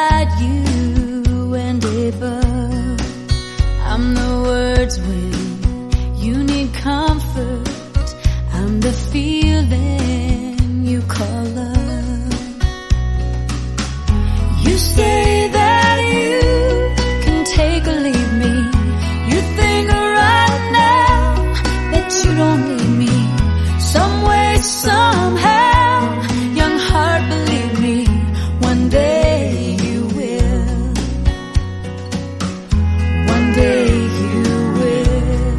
beside you and above. I'm the words when you need comfort. I'm the feeling you call love. You say that you can take or leave me. You think right now that you don't need me. Some way, somehow, young heart, believe me, one day you will. One day you will.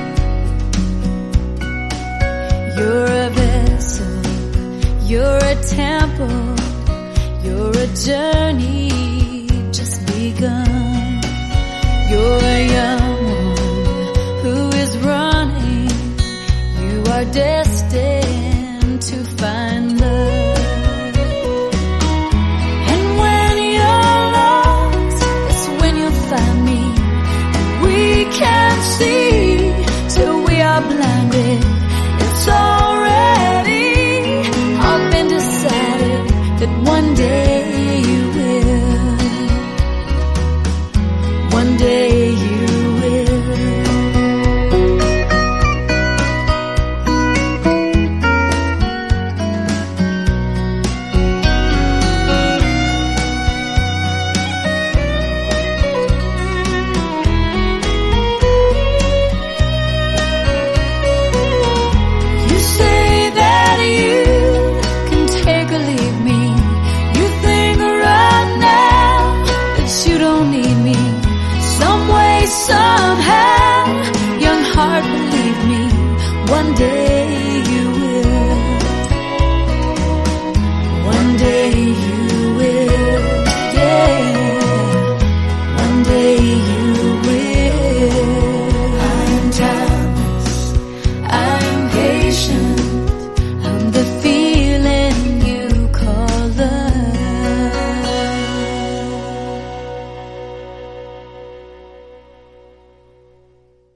You're a vessel, you're a temple, you're a journey just begun. You're a young one who is running. You are destined